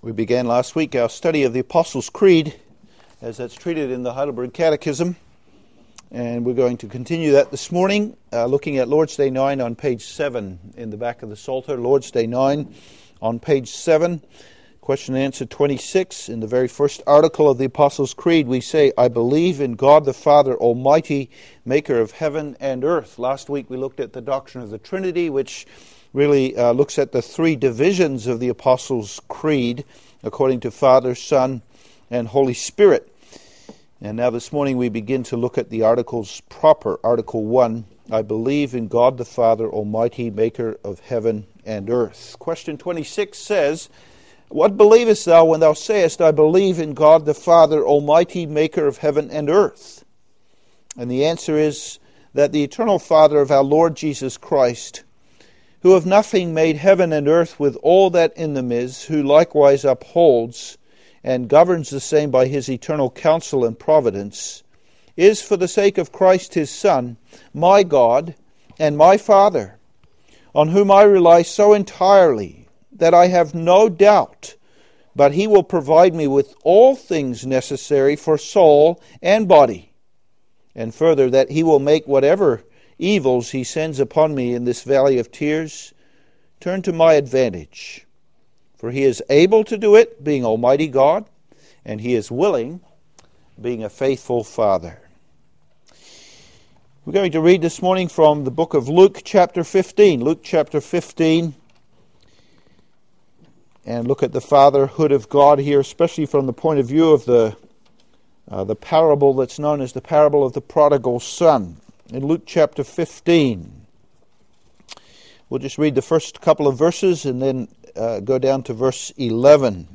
We began last week our study of the Apostles' Creed as that's treated in the Heidelberg Catechism, and we're going to continue that this morning, looking at Lord's Day 9 on page 7 in the back of the Psalter. Lord's Day 9 on page 7, question and answer 26. In the very first article of the Apostles' Creed, we say, I believe in God the Father Almighty, maker of heaven and earth. Last week we looked at the doctrine of the Trinity, which really looks at the three divisions of the Apostles' Creed according to Father, Son, and Holy Spirit. And now this morning we begin to look at the articles proper. Article 1, I believe in God the Father Almighty, maker of heaven and earth. Question 26 says, What believest thou when thou sayest, I believe in God the Father Almighty, maker of heaven and earth? And the answer is that the eternal Father of our Lord Jesus Christ, who of nothing made heaven and earth with all that in them is, who likewise upholds and governs the same by his eternal counsel and providence, is for the sake of Christ his Son, my God and my Father, on whom I rely so entirely that I have no doubt, but he will provide me with all things necessary for soul and body, and further that he will make whatever evils he sends upon me in this valley of tears turn to my advantage. For he is able to do it, being Almighty God, and he is willing, being a faithful Father. We're going to read this morning from the book of Luke chapter 15. Luke chapter 15, and look at the fatherhood of God here, especially from the point of view of the parable that's known as the parable of the prodigal son. In Luke chapter 15, we'll just read the first couple of verses and then go down to verse 11.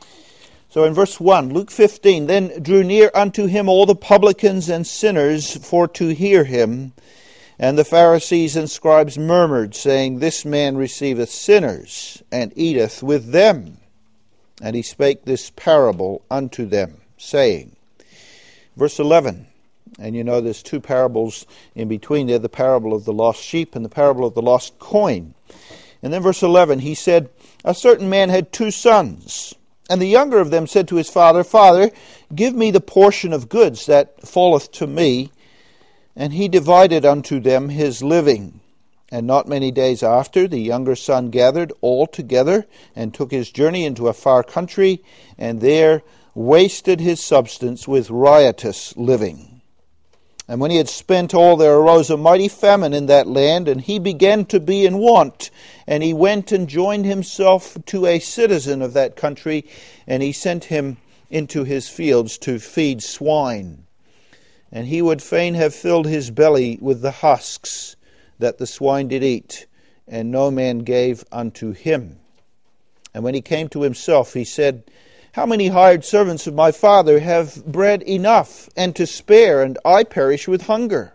So in verse 1, Luke 15, Then drew near unto him all the publicans and sinners for to hear him. And the Pharisees and scribes murmured, saying, This man receiveth sinners, and eateth with them. And he spake this parable unto them, saying, verse 11, and you know there's two parables in between there, the parable of the lost sheep and the parable of the lost coin. And then verse 11, he said, A certain man had 2 sons, and the younger of them said to his father, Father, give me the portion of goods that falleth to me. And he divided unto them his living. And not many days after, the younger son gathered all together, and took his journey into a far country, and there wasted his substance with riotous living. And when he had spent all, there arose a mighty famine in that land, and he began to be in want. And he went and joined himself to a citizen of that country, and he sent him into his fields to feed swine. And he would fain have filled his belly with the husks that the swine did eat, and no man gave unto him. And when he came to himself, he said, How many hired servants of my father have bread enough and to spare, and I perish with hunger?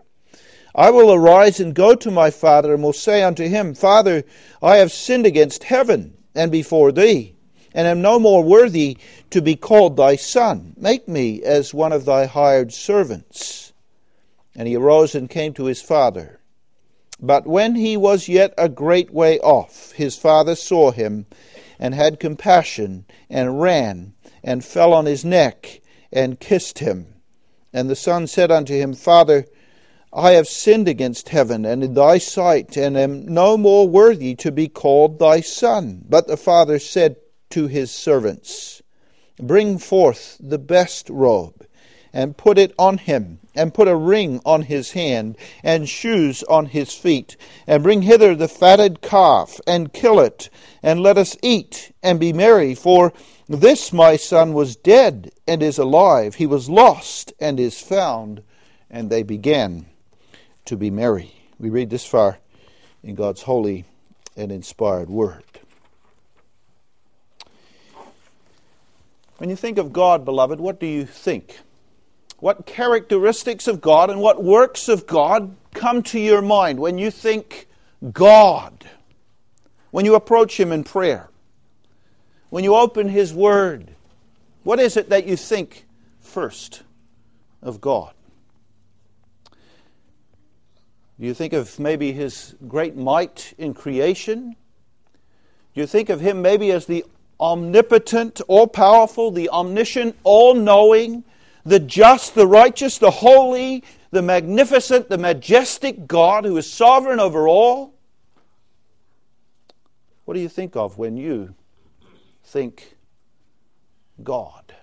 I will arise and go to my father, and will say unto him, Father, I have sinned against heaven and before thee, and am no more worthy to be called thy son. Make me as one of thy hired servants. And he arose and came to his father. But when he was yet a great way off, his father saw him, and had compassion, and ran, and fell on his neck, and kissed him. And the son said unto him, Father, I have sinned against heaven, and in thy sight, and am no more worthy to be called thy son. But the father said to his servants, Bring forth the best robe, and put it on him, and put a ring on his hand, and shoes on his feet, and bring hither the fatted calf, and kill it, and let us eat, and be merry. For this my son was dead, and is alive. He was lost, and is found. And they began to be merry. We read this far in God's holy and inspired word. When you think of God, beloved, what do you think? What characteristics of God and what works of God come to your mind when you think God? When you approach him in prayer? When you open his word? What is it that you think first of God? Do you think of maybe his great might in creation? Do you think of him maybe as the omnipotent, all-powerful, the omniscient, all-knowing, the just, the righteous, the holy, the magnificent, the majestic God who is sovereign over all? What do you think of when you think God?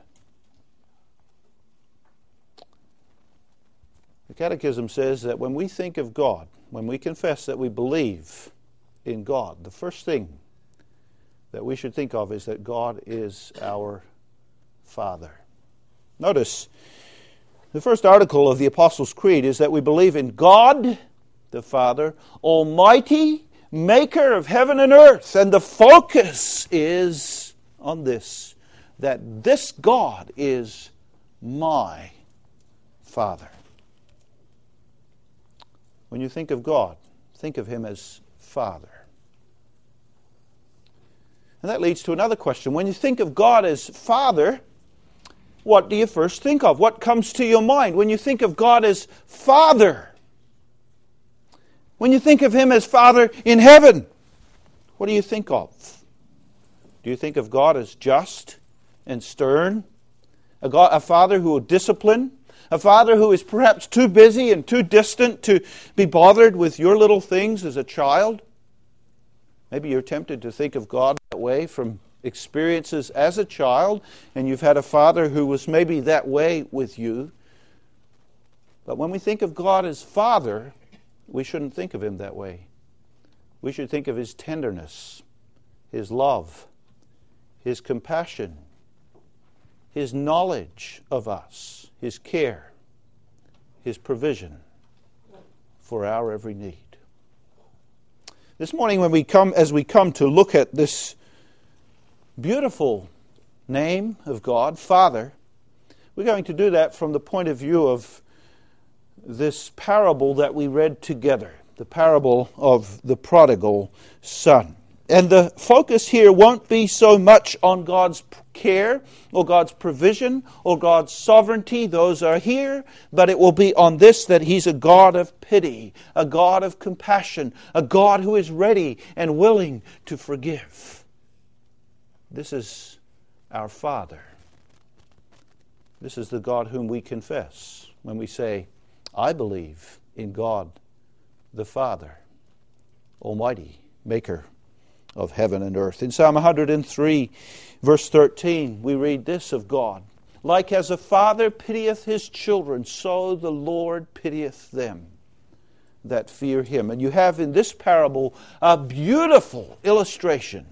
The Catechism says that when we think of God, when we confess that we believe in God, the first thing that we should think of is that God is our Father. Notice, the first article of the Apostles' Creed is that we believe in God, the Father, Almighty, Maker of heaven and earth. And the focus is on this, that this God is my Father. When you think of God, think of Him as Father. And that leads to another question. When you think of God as Father, what do you first think of? What comes to your mind when you think of God as Father? When you think of Him as Father in heaven, what do you think of? Do you think of God as just and stern? A Father who will discipline? A Father who is perhaps too busy and too distant to be bothered with your little things as a child? Maybe you're tempted to think of God that way from experiences as a child, and you've had a father who was maybe that way with you. But when we think of God as Father, we shouldn't think of Him that way. We should think of His tenderness, His love, His compassion, His knowledge of us, His care, His provision for our every need. This morning as we come to look at this beautiful name of God, Father, we're going to do that from the point of view of this parable that we read together, the parable of the prodigal son. And the focus here won't be so much on God's care or God's provision or God's sovereignty. Those are here. But it will be on this, that He's a God of pity, a God of compassion, a God who is ready and willing to forgive. This is our Father. This is the God whom we confess when we say, I believe in God the Father, Almighty, Maker of heaven and earth. In Psalm 103, verse 13, we read this of God: like as a father pitieth his children, so the Lord pitieth them that fear Him. And you have in this parable a beautiful illustration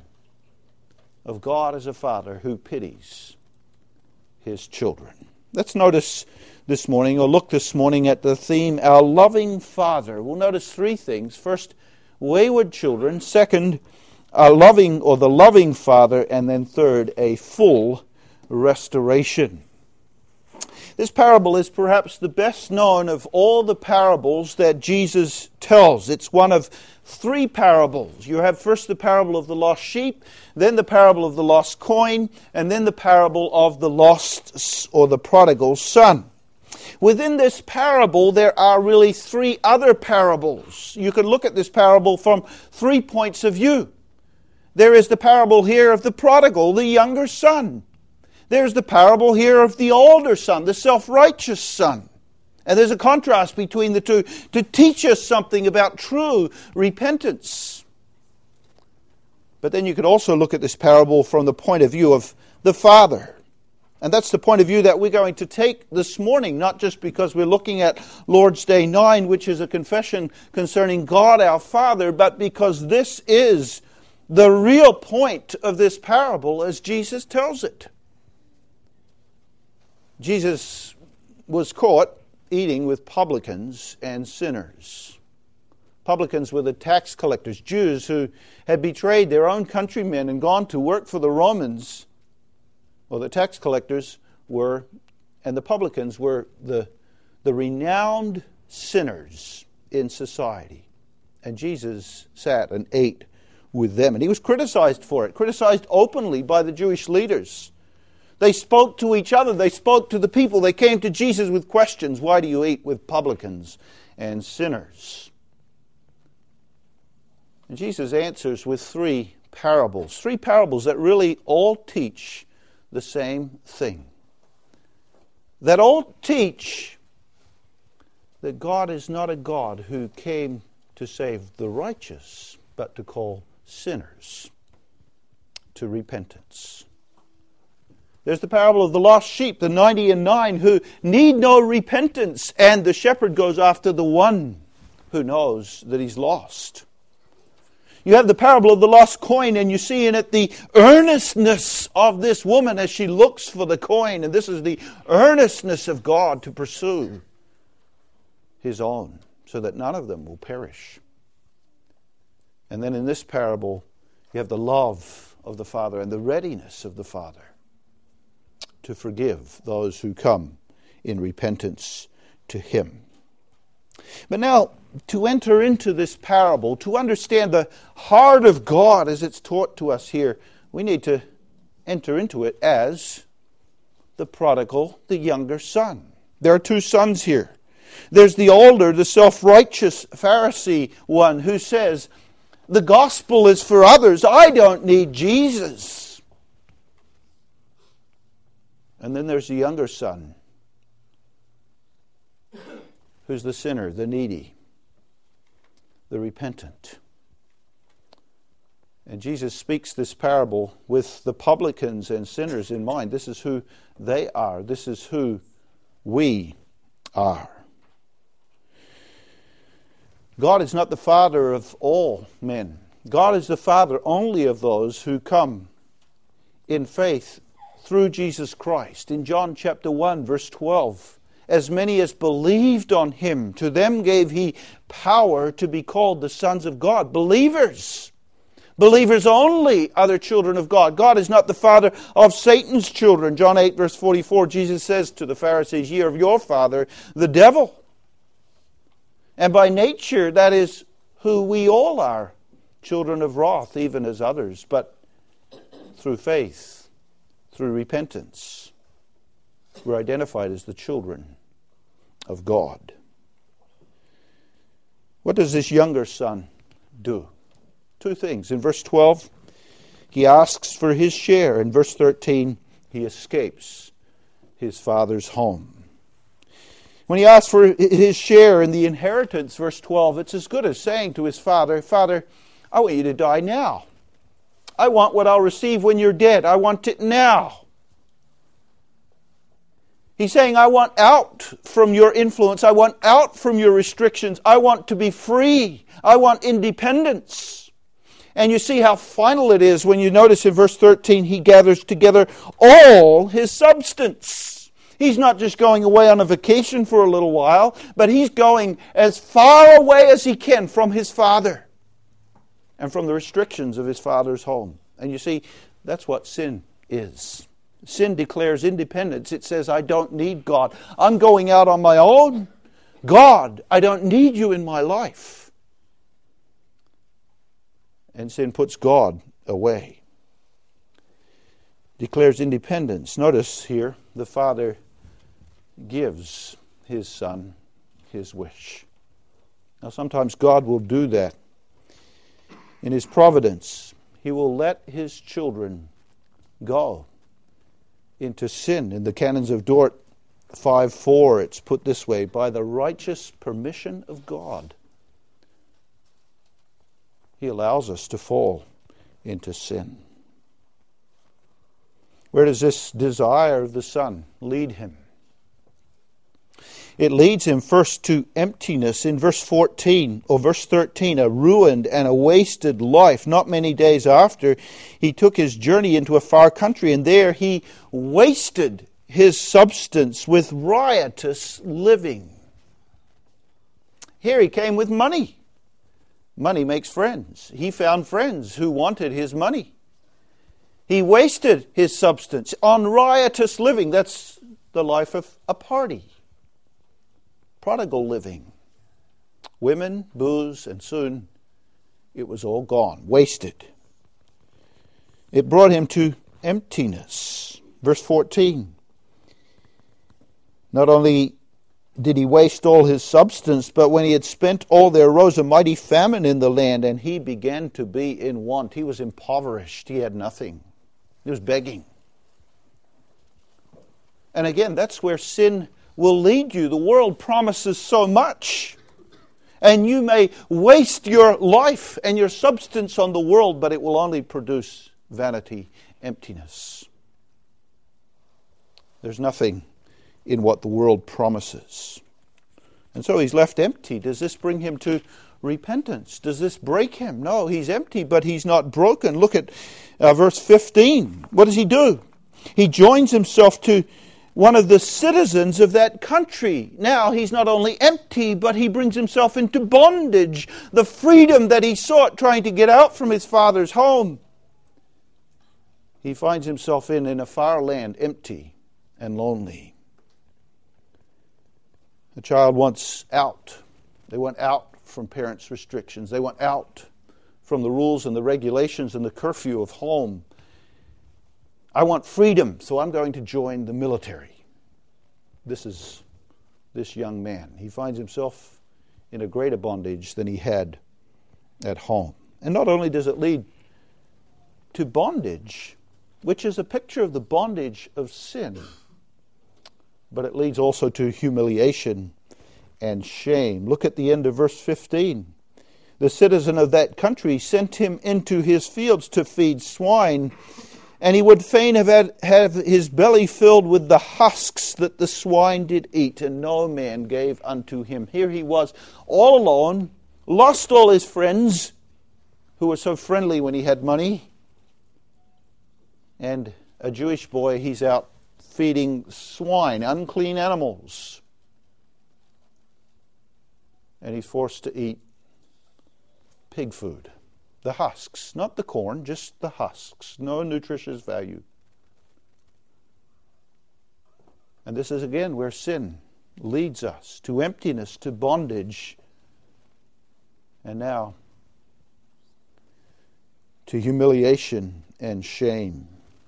of God as a father who pities His children. Let's notice this morning, or look this morning at the theme, our loving Father. We'll notice three things. First, wayward children. Second, our loving, or the loving Father. And then third, a full restoration. This parable is perhaps the best known of all the parables that Jesus tells. It's one of three parables. You have first the parable of the lost sheep, then the parable of the lost coin, and then the parable of the lost, or the prodigal son. Within this parable, there are really three other parables. You can look at this parable from 3 points of view. There is the parable here of the prodigal, the younger son. There's the parable here of the older son, the self-righteous son. And there's a contrast between the two to teach us something about true repentance. But then you could also look at this parable from the point of view of the Father. And that's the point of view that we're going to take this morning, not just because we're looking at Lord's Day 9, which is a confession concerning God our Father, but because this is the real point of this parable as Jesus tells it. Jesus was caught eating with publicans and sinners. Publicans were the tax collectors, Jews who had betrayed their own countrymen and gone to work for the Romans. Well, the tax collectors were, and the publicans were the renowned sinners in society. And Jesus sat and ate with them. And He was criticized for it, criticized openly by the Jewish leaders. They spoke to each other. They spoke to the people. They came to Jesus with questions. Why do you eat with publicans and sinners? And Jesus answers with three parables. 3 parables that really all teach the same thing. That all teach that God is not a God who came to save the righteous, but to call sinners to repentance. There's the parable of the lost sheep, the 99 who need no repentance, and the shepherd goes after the one who knows that he's lost. You have the parable of the lost coin, and you see in it the earnestness of this woman as she looks for the coin, and this is the earnestness of God to pursue His own, so that none of them will perish. And then in this parable, you have the love of the Father and the readiness of the Father to forgive those who come in repentance to Him. But now, to enter into this parable, to understand the heart of God as it's taught to us here, we need to enter into it as the prodigal, the younger son. There are 2 sons here. There's the older, the self-righteous Pharisee one who says, the gospel is for others. I don't need Jesus. And then there's the younger son, who's the sinner, the needy, the repentant. And Jesus speaks this parable with the publicans and sinners in mind. This is who they are. This is who we are. God is not the father of all men. God is the father only of those who come in faith through Jesus Christ. In John chapter 1, verse 12, as many as believed on Him, to them gave He power to be called the sons of God. Believers. Believers only are the children of God. God is not the father of Satan's children. John 8, verse 44, Jesus says to the Pharisees, ye are of your father, the devil. And by nature, that is who we all are, children of wrath, even as others. But through faith, through repentance, we're identified as the children of God. What does this younger son do? 2 things. In verse 12, he asks for his share. In verse 13, he escapes his father's home. When he asks for his share in the inheritance, verse 12, it's as good as saying to his father, Father, I want you to die now. I want what I'll receive when you're dead. I want it now. He's saying, I want out from your influence. I want out from your restrictions. I want to be free. I want independence. And you see how final it is when you notice in verse 13, he gathers together all his substance. He's not just going away on a vacation for a little while, but he's going as far away as he can from his father and from the restrictions of his father's home. And you see, that's what sin is. Sin declares independence. It says, I don't need God. I'm going out on my own. God, I don't need you in my life. And sin puts God away. Declares independence. Notice here, the Father gives His Son His wish. Now sometimes God will do that. In His providence, He will let His children go into sin. In the Canons of Dort 5:4, it's put this way, by the righteous permission of God, He allows us to fall into sin. Where does this desire of the Son lead him? It leads him first to emptiness. In verse 13, a ruined and a wasted life. Not many days after, he took his journey into a far country, and there he wasted his substance with riotous living. Here he came with money. Money makes friends. He found friends who wanted his money. He wasted his substance on riotous living. That's the life of a party. Prodigal living. Women, booze, and soon it was all gone, wasted. It brought him to emptiness. Verse 14. Not only did he waste all his substance, but when he had spent all, there arose a mighty famine in the land, and he began to be in want. He was impoverished. He had nothing. He was begging. And again, that's where sin will lead you. The world promises so much. And you may waste your life and your substance on the world, but it will only produce vanity, emptiness. There's nothing in what the world promises. And so he's left empty. Does this bring him to repentance? Does this break him? No, he's empty, but he's not broken. Look at verse 15. What does he do? He joins himself to one of the citizens of that country. Now he's not only empty, but he brings himself into bondage. The freedom that he sought trying to get out from his father's home, he finds himself in a far land, empty and lonely. The child wants out. They want out from parents' restrictions. They want out from the rules and the regulations and the curfew of home. I want freedom, so I'm going to join the military. This is this young man. He finds himself in a greater bondage than he had at home. And not only does it lead to bondage, which is a picture of the bondage of sin, but it leads also to humiliation and shame. Look at the end of verse 15. The citizen of that country sent him into his fields to feed swine, and he would fain have his belly filled with the husks that the swine did eat, and no man gave unto him. Here he was, all alone, lost all his friends, who were so friendly when he had money, and a Jewish boy, he's out feeding swine, unclean animals. And he's forced to eat pig food. The husks, not the corn, just the husks. No nutritious value. And this is again where sin leads us to emptiness, to bondage, and now to humiliation and shame.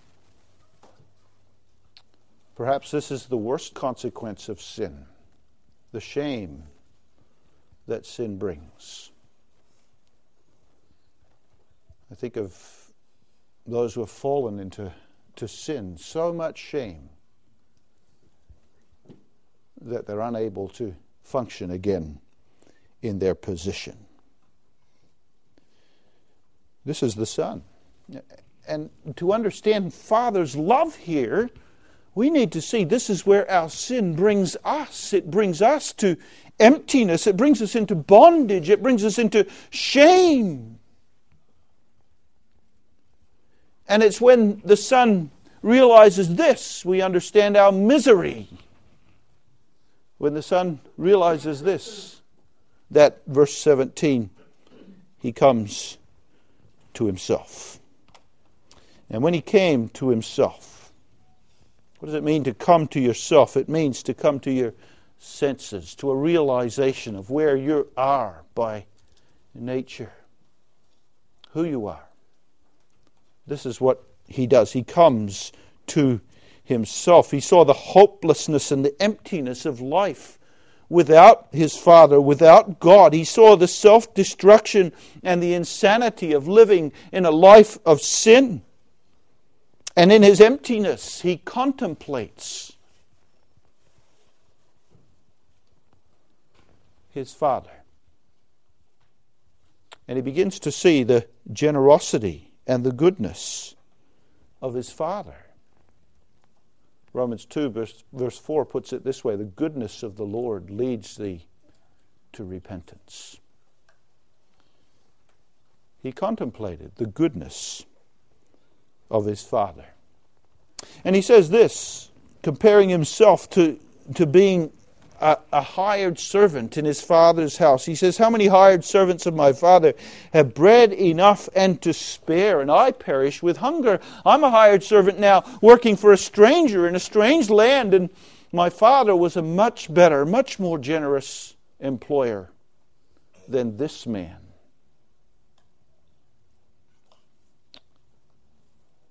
Perhaps this is the worst consequence of sin, the shame that sin brings. I think of those who have fallen into sin, so much shame that they're unable to function again in their position. This is the Son. And to understand Father's love here, we need to see this is where our sin brings us. It brings us to emptiness. It brings us into bondage. It brings us into shame. And it's when the Son realizes this, we understand our misery. When the Son realizes this, that, verse 17, he comes to himself. And when he came to himself, what does it mean to come to yourself? It means to come to your senses, to a realization of where you are by nature, who you are. This is what he does. He comes to himself. He saw the hopelessness and the emptiness of life without his Father, without God. He saw the self-destruction and the insanity of living in a life of sin. And in his emptiness, he contemplates his Father. And he begins to see the generosity and the goodness of his Father. Romans 2 verse 4 puts it this way: the goodness of the Lord leads thee to repentance. He contemplated the goodness of his Father. And he says this, comparing himself to being a hired servant in his father's house. He says, how many hired servants of my father have bread enough and to spare, and I perish with hunger? I'm a hired servant now, working for a stranger in a strange land, and my father was a much better, much more generous employer than this man.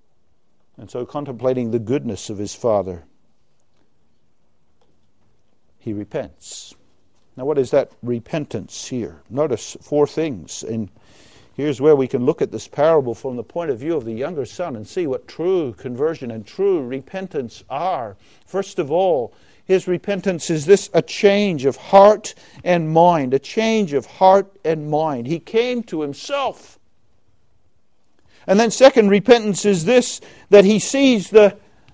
And so, contemplating the goodness of his Father, he repents. Now, what is that repentance here? Notice 4 things. And here's where we can look at this parable from the point of view of the younger son and see what true conversion and true repentance are. First of all, his repentance is this: a change of heart and mind. A change of heart and mind. He came to himself. And then second, repentance is this: that he sees the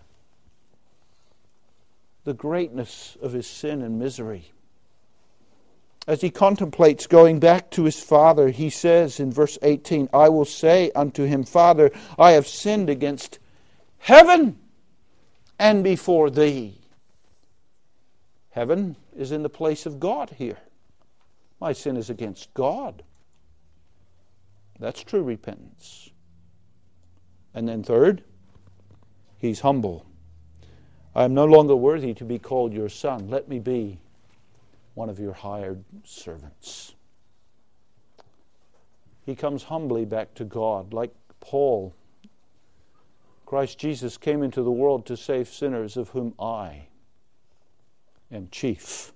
greatness of his sin and misery. As he contemplates going back to his father, he says in verse 18, I will say unto him, Father, I have sinned against heaven and before thee. Heaven is in the place of God here. My sin is against God. That's true repentance. And then third, he's humble. I am no longer worthy to be called your son. Let me be one of your hired servants. He comes humbly back to God, like Paul. Christ Jesus came into the world to save sinners, of whom I am chief.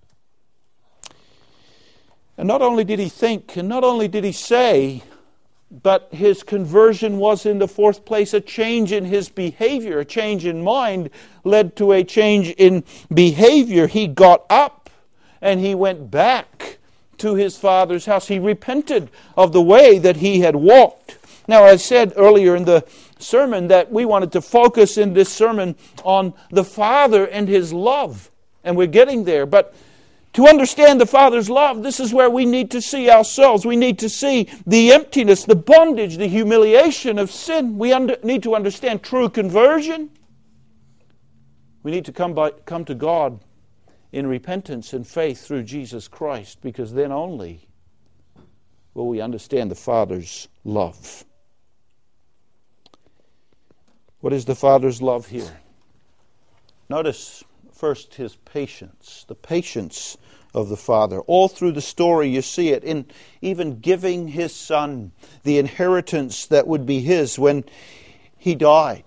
And not only did he think, and not only did he say, but his conversion was in the fourth place a change in his behavior. A change in mind led to a change in behavior. He got up and he went back to his father's house. He repented of the way that he had walked. Now, I said earlier in the sermon that we wanted to focus in this sermon on the Father and his love. And we're getting there. But to understand the Father's love, this is where we need to see ourselves. We need to see the emptiness, the bondage, the humiliation of sin. We need to understand true conversion. We need to come to God in repentance and faith through Jesus Christ, because then only will we understand the Father's love. What is the Father's love here? Notice first his patience, the patience of the Father. All through the story you see it in even giving his son the inheritance that would be his when he died.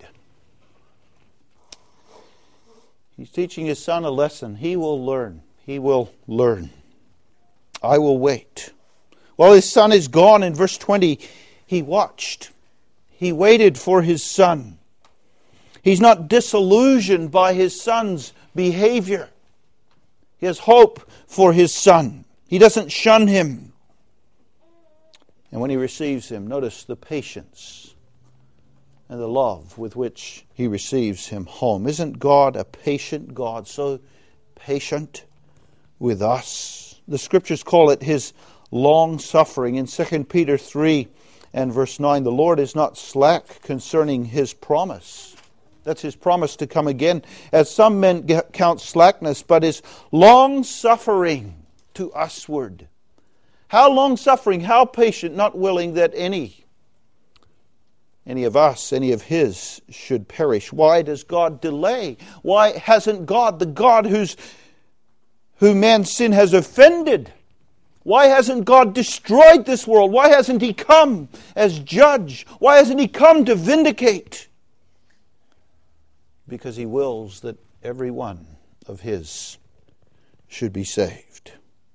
He's teaching his son a lesson. He will learn. He will learn. I will wait. While his son is gone, in verse 20, he watched. He waited for his son. He's not disillusioned by his son's behavior. He has hope for his son. He doesn't shun him. And when he receives him, notice the patience and the love with which he receives him home. Isn't God a patient God? So patient with us. The Scriptures call it his long suffering. In 2 Peter 3 and verse 9, the Lord is not slack concerning his promise. That's his promise to come again. As some men count slackness, but is long suffering to usward. How long suffering, how patient, not willing that any of us, any of his, should perish. Why does God delay? Why hasn't God, the God who man's sin has offended, why hasn't God destroyed this world? Why hasn't he come as judge? Why hasn't he come to vindicate? Because he wills that every one of his should be saved.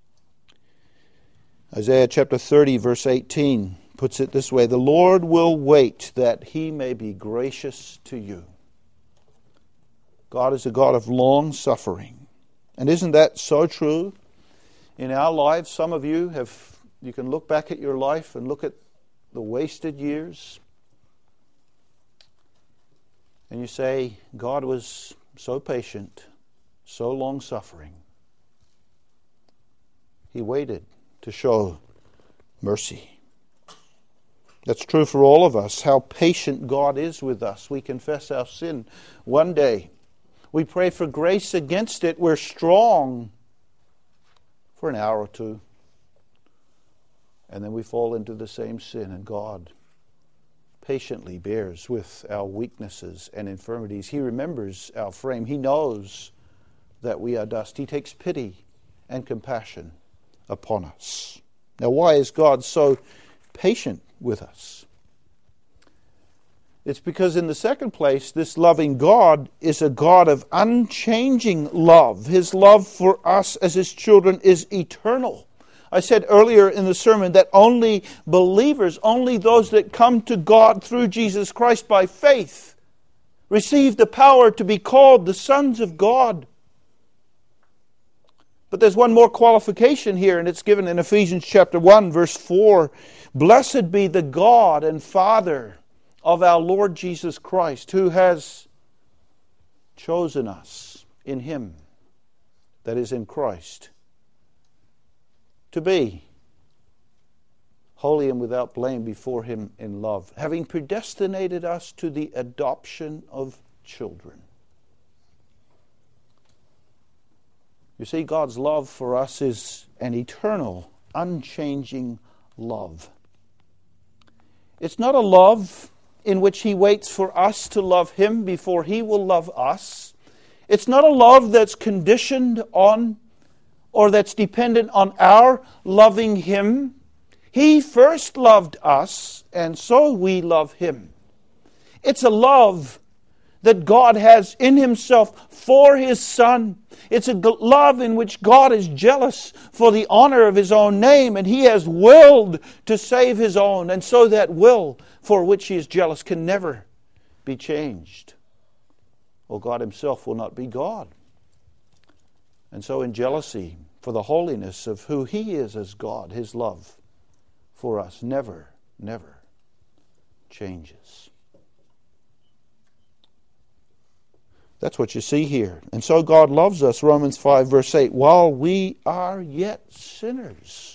Isaiah chapter 30 verse 18 puts it this way: the Lord will wait that he may be gracious to you. God is a God of long suffering. And isn't that so true in our lives? Some of you can look back at your life and look at the wasted years, and you say, God was so patient, so long suffering. He waited to show mercy. That's true for all of us, how patient God is with us. We confess our sin one day. We pray for grace against it. We're strong for an hour or two. And then we fall into the same sin, and God patiently bears with our weaknesses and infirmities. He remembers our frame. He knows that we are dust. He takes pity and compassion upon us. Now, why is God so patient with us? It's because in the second place, this loving God is a God of unchanging love. His love for us as His children is eternal. I said earlier in the sermon that only believers, only those that come to God through Jesus Christ by faith, receive the power to be called the sons of God. But there's one more qualification here, and it's given in Ephesians chapter 1, verse 4. Blessed be the God and Father of our Lord Jesus Christ, who has chosen us in Him, that is in Christ, to be holy and without blame before Him in love, having predestinated us to the adoption of children. You see, God's love for us is an eternal, unchanging love. It's not a love in which He waits for us to love Him before He will love us. It's not a love that's conditioned on or that's dependent on our loving Him. He first loved us, and so we love Him. It's a love that God has in Himself for His Son. It's a love in which God is jealous for the honor of His own name, and He has willed to save His own, and so that will for which He is jealous can never be changed. Well, God Himself will not be God. And so in jealousy for the holiness of who He is as God, His love for us never changes. That's what you see here. And so God loves us, Romans 5, verse 8, while we are yet sinners.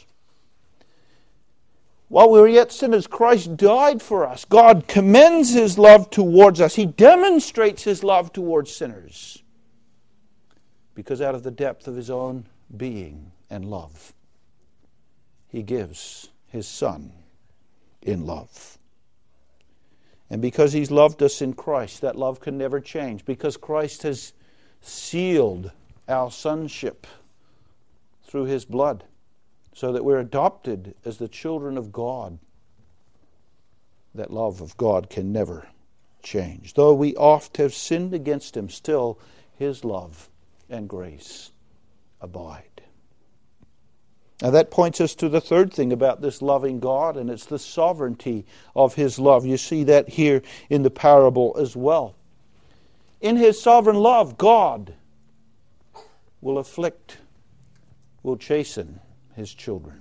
While we were yet sinners, Christ died for us. God commends His love towards us. He demonstrates His love towards sinners. Because out of the depth of His own being and love, He gives His Son in love. And because He's loved us in Christ, that love can never change. Because Christ has sealed our sonship through His blood, so that we're adopted as the children of God. That love of God can never change. Though we oft have sinned against Him, still His love and grace abide. Now that points us to the third thing about this loving God, and it's the sovereignty of His love. You see that here in the parable as well. In His sovereign love, God will afflict, will chasten His children.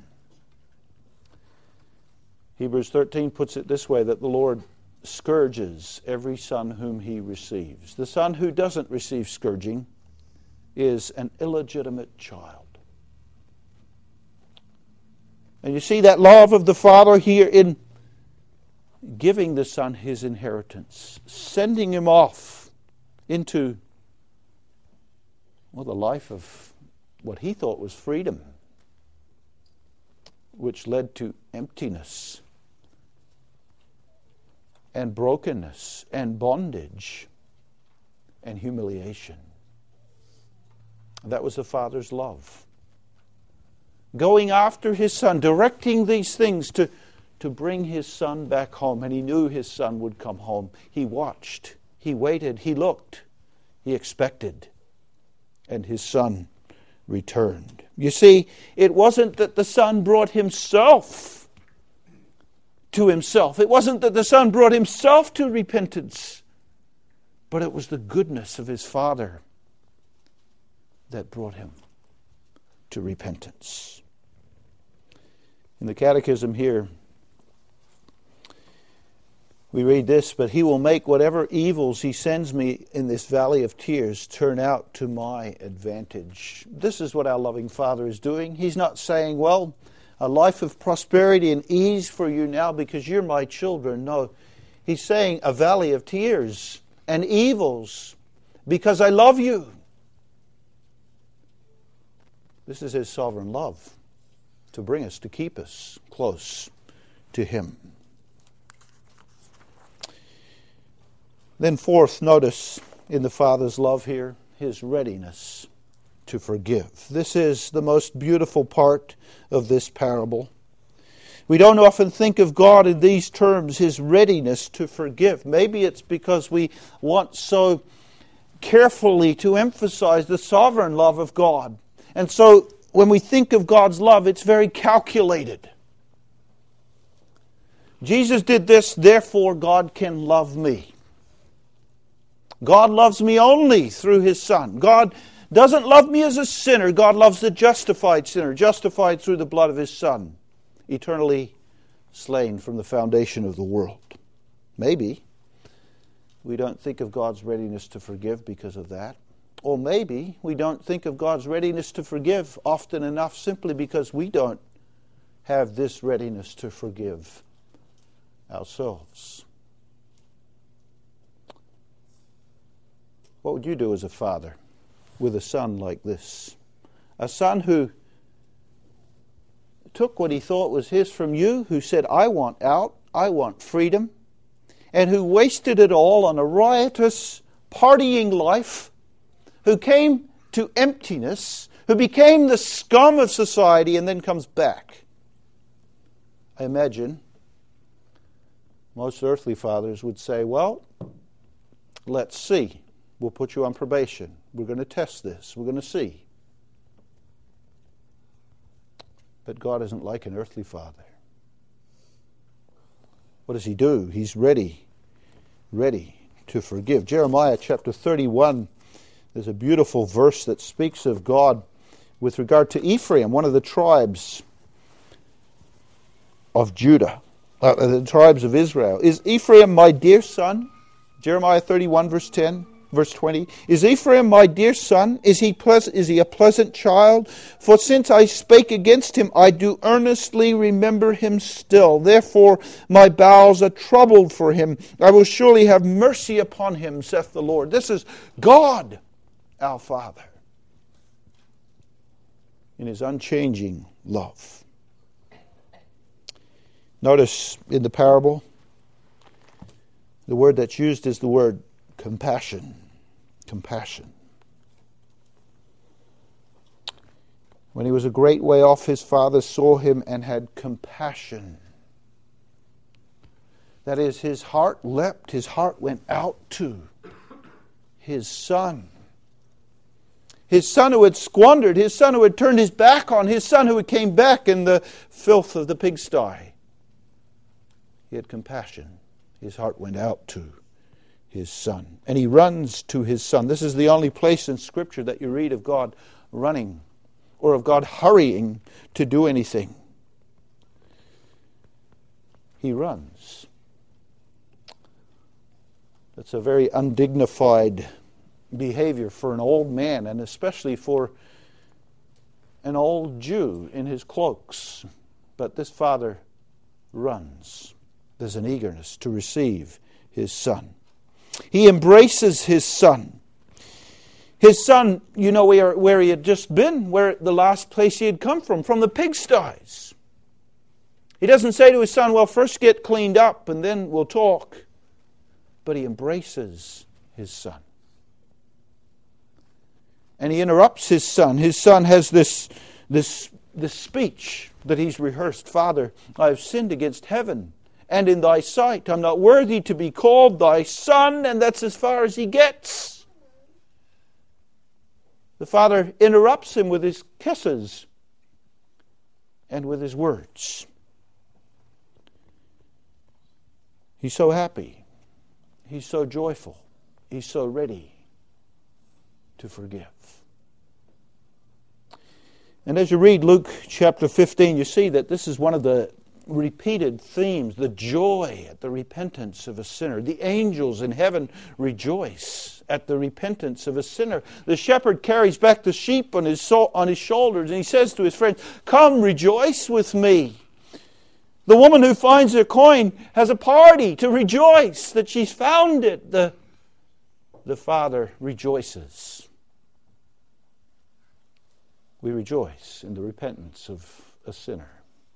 Hebrews 13 puts it this way, that the Lord scourges every son whom He receives. The son who doesn't receive scourging is an illegitimate child. And you see that love of the Father here in giving the Son His inheritance, sending Him off into, the life of what He thought was freedom, which led to emptiness and brokenness and bondage and humiliation. That was the Father's love. Going after His Son, directing these things to bring His Son back home. And He knew His Son would come home. He watched, He waited, He looked, He expected. And His Son returned. You see, it wasn't that the Son brought Himself to Himself. It wasn't that the Son brought Himself to repentance. But it was the goodness of His Father that brought Him to repentance. In the Catechism here, we read this, but He will make whatever evils He sends me in this valley of tears turn out to my advantage. This is what our loving Father is doing. He's not saying, well, a life of prosperity and ease for you now because you're my children. No, He's saying a valley of tears and evils because I love you. This is His sovereign love to bring us, to keep us close to Him. Then fourth, notice in the Father's love here, His readiness to forgive. This is the most beautiful part of this parable. We don't often think of God in these terms, His readiness to forgive. Maybe it's because we want so carefully to emphasize the sovereign love of God. And so when we think of God's love, it's very calculated. Jesus did this, therefore God can love me. God loves me only through His Son. God doesn't love me as a sinner. God loves the justified sinner, justified through the blood of His Son, eternally slain from the foundation of the world. Maybe we don't think of God's readiness to forgive because of that. Or maybe we don't think of God's readiness to forgive often enough simply because we don't have this readiness to forgive ourselves. What would you do as a father with a son like this? A son who took what he thought was his from you, who said, I want out, I want freedom, and who wasted it all on a riotous, partying life, who came to emptiness, who became the scum of society and then comes back. I imagine most earthly fathers would say, well, let's see. We'll put you on probation. We're going to test this. We're going to see. But God isn't like an earthly father. What does He do? He's ready to forgive. Jeremiah chapter 31, there's a beautiful verse that speaks of God with regard to Ephraim, one of the tribes of Judah, the tribes of Israel. Is Ephraim my dear son? Jeremiah 31 verse 10. Verse 20, is Ephraim my dear son? Is he a pleasant child? For since I spake against him, I do earnestly remember him still. Therefore my bowels are troubled for him. I will surely have mercy upon him, saith the Lord. This is God, our Father, in His unchanging love. Notice in the parable, the word that's used is the word compassion. Compassion. When he was a great way off, his father saw him and had compassion. That is, his heart leapt, his heart went out to his son. His son who had squandered, his son who had turned his back on, his son who came back in the filth of the pigsty. He had compassion. His heart went out to his son. And he runs to his son. This is the only place in Scripture that you read of God running or of God hurrying to do anything. He runs. That's a very undignified behavior for an old man, and especially for an old Jew in his cloaks. But this father runs. There's an eagerness to receive his son. He embraces his son. His son, you know where he had just been, where the last place he had come from the pigsties. He doesn't say to his son, well, first get cleaned up and then we'll talk. But he embraces his son. And he interrupts his son. His son has this speech that he's rehearsed. Father, I have sinned against heaven and in thy sight. I'm not worthy to be called thy son, and that's as far as he gets. The father interrupts him with his kisses and with his words. He's so happy. He's so joyful. He's so ready to forgive. And as you read Luke chapter 15, you see that this is one of the repeated themes, the joy at the repentance of a sinner. The angels in heaven rejoice at the repentance of a sinner. The shepherd carries back the sheep on his shoulders, and he says to his friends, come rejoice with me. The woman who finds her coin has a party to rejoice that she's found it. The Father rejoices. We rejoice in the repentance of a sinner.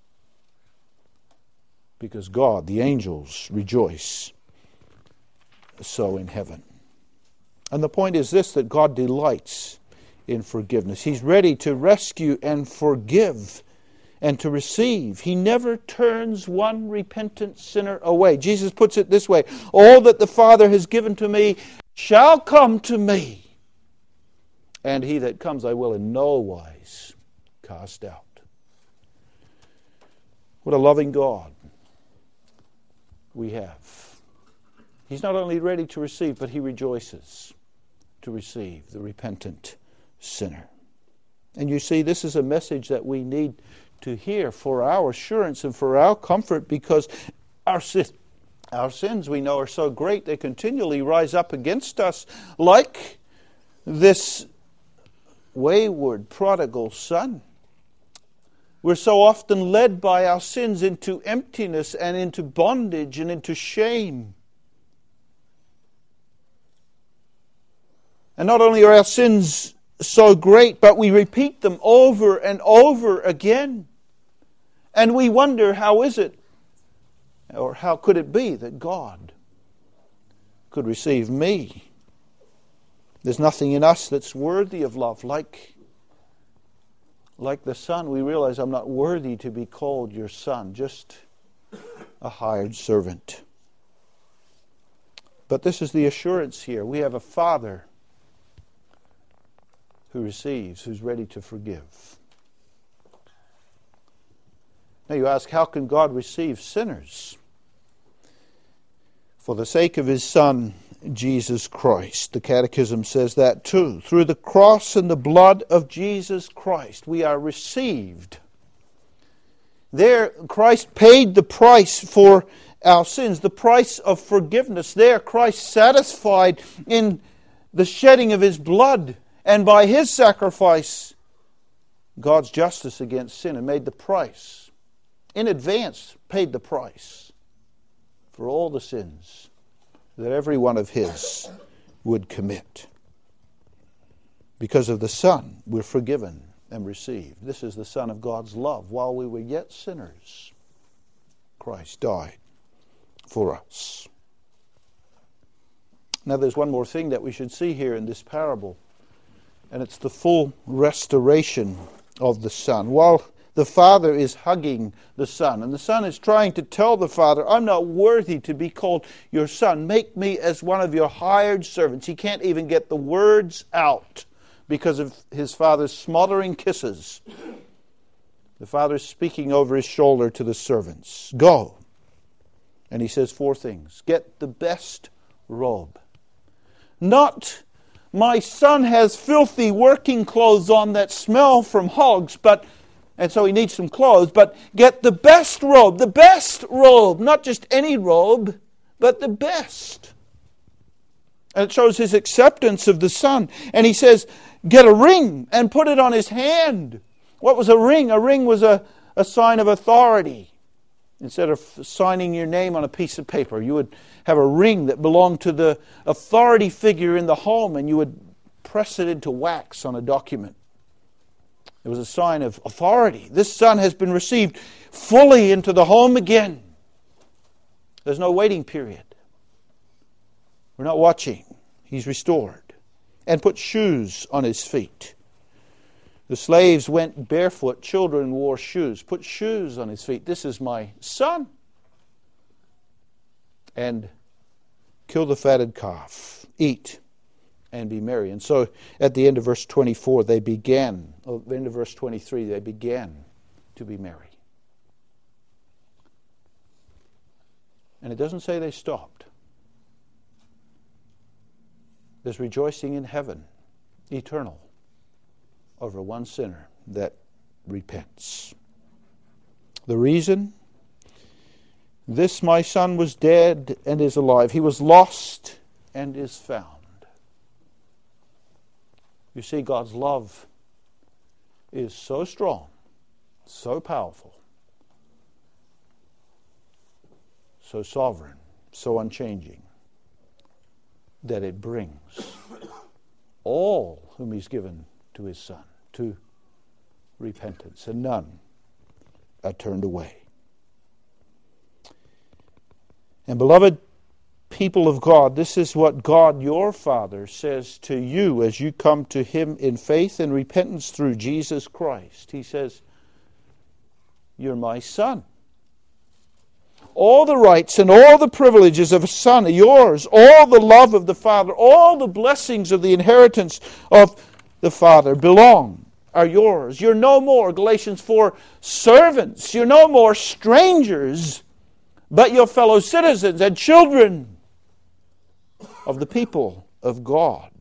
Because God, the angels, rejoice so in heaven. And the point is this, that God delights in forgiveness. He's ready to rescue and forgive and to receive. He never turns one repentant sinner away. Jesus puts it this way, all that the Father has given to me shall come to me, and he that comes I will in no wise cast out. What a loving God we have. He's not only ready to receive, but he rejoices to receive the repentant sinner. And you see, this is a message that we need to hear for our assurance and for our comfort, because our sins, we know, are so great they continually rise up against us, like this wayward prodigal son. We're so often led by our sins into emptiness and into bondage and into shame. And not only are our sins so great, but we repeat them over and over again. And we wonder, how is it, or how could it be that God could receive me? There's nothing in us that's worthy of love. Like the son, we realize I'm not worthy to be called your son, just a hired servant. But this is the assurance here. We have a Father who receives, who's ready to forgive. Now you ask, how can God receive sinners? For the sake of his Son, Jesus Christ. The Catechism says that too. Through the cross and the blood of Jesus Christ, we are received. There, Christ paid the price for our sins, the price of forgiveness. There, Christ satisfied in the shedding of his blood, and by his sacrifice, God's justice against sin, and made the price. In advance, paid the price for all the sins that every one of his would commit. Because of the Son, we're forgiven and received. This is the Son of God's love. While we were yet sinners, Christ died for us. Now there's one more thing that we should see here in this parable, and it's the full restoration of the Son. While the Father is hugging the Son, and the Son is trying to tell the Father, I'm not worthy to be called your son. Make me as one of your hired servants. He can't even get the words out because of his Father's smothering kisses. The Father's speaking over his shoulder to the servants. Go. And he says 4 things. Get the best robe. Not, my son has filthy working clothes on that smell from hogs, and so he needs some clothes, but get the best robe, not just any robe, but the best. And it shows his acceptance of the Son. And he says, get a ring and put it on his hand. What was a ring? A ring was a sign of authority. Instead of signing your name on a piece of paper, you would have a ring that belonged to the authority figure in the home, and you would press it into wax on a document. It was a sign of authority. This son has been received fully into the home again. There's no waiting period. We're not watching. He's restored. And put shoes on his feet. The slaves went barefoot. Children wore shoes. Put shoes on his feet. This is my son. And kill the fatted calf. Eat and be merry. And so at the end of verse 24, the end of verse 23, they began to be merry. And it doesn't say they stopped. There's rejoicing in heaven, eternal, over one sinner that repents. The reason? This my son was dead and is alive. He was lost and is found. You see, God's love is so strong, so powerful, so sovereign, so unchanging, that it brings all whom he's given to his Son to repentance, and none are turned away. And beloved people of God, this is what God your Father says to you as you come to him in faith and repentance through Jesus Christ. He says, you're my son. All the rights and all the privileges of a son are yours. All the love of the Father, all the blessings of the inheritance of the Father are yours. You're no more, Galatians 4, servants. You're no more strangers, but your fellow citizens and children of the people of God.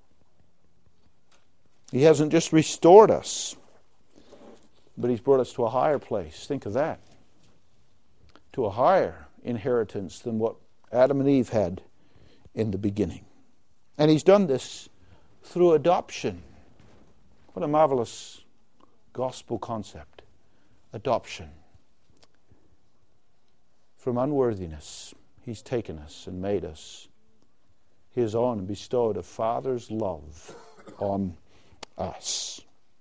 He hasn't just restored us, but He's brought us to a higher place. Think of that. To a higher inheritance than what Adam and Eve had in the beginning. And He's done this through adoption. What a marvelous gospel concept. Adoption. From unworthiness, He's taken us and made us His own and bestowed a Father's love on us.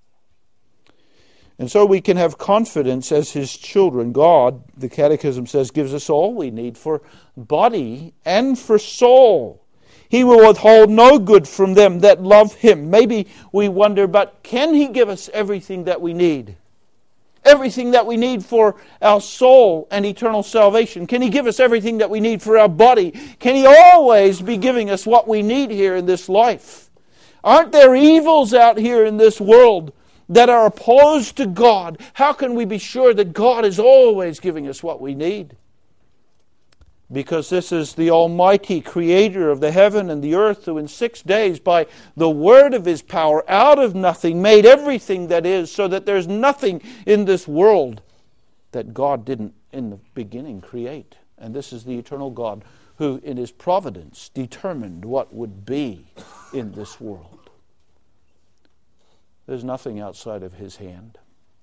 And so we can have confidence as His children. God, the Catechism says, gives us all we need for body and for soul. He will withhold no good from them that love Him. Maybe we wonder, but can He give us everything that we need? Everything that we need for our soul and eternal salvation? Can He give us everything that we need for our body? Can He always be giving us what we need here in this life? Aren't there evils out here in this world that are opposed to God? How can we be sure that God is always giving us what we need? Because this is the Almighty Creator of the heaven and the earth, who in 6 days, by the word of His power, out of nothing, made everything that is, so that there's nothing in this world that God didn't in the beginning create. And this is the eternal God who in His providence determined what would be in this world. There's nothing outside of His hand.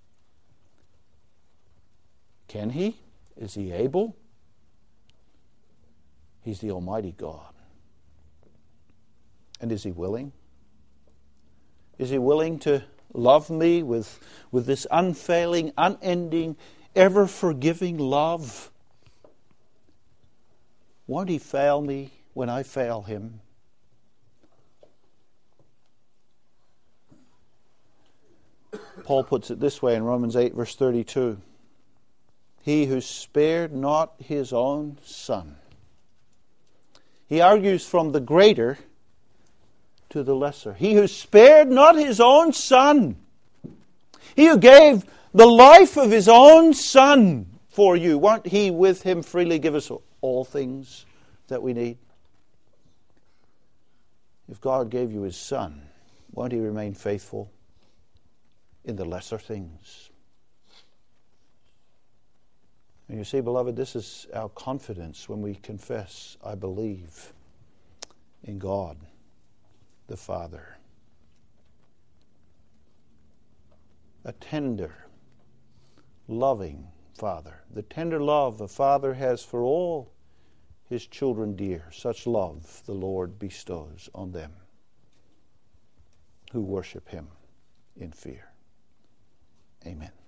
Can He? Is He able? He's the Almighty God. And is He willing? Is He willing to love me with this unfailing, unending, ever-forgiving love? Won't He fail me when I fail Him? Paul puts it this way in Romans 8, verse 32. He who spared not His own Son. He argues from the greater to the lesser. He who spared not His own Son. He who gave the life of His own Son for you. Won't He with Him freely give us all things that we need? If God gave you His Son, won't He remain faithful in the lesser things? And you see, beloved, this is our confidence when we confess, I believe in God the Father. A tender, loving Father. The tender love a Father has for all His children dear. Such love the Lord bestows on them who worship Him in fear. Amen.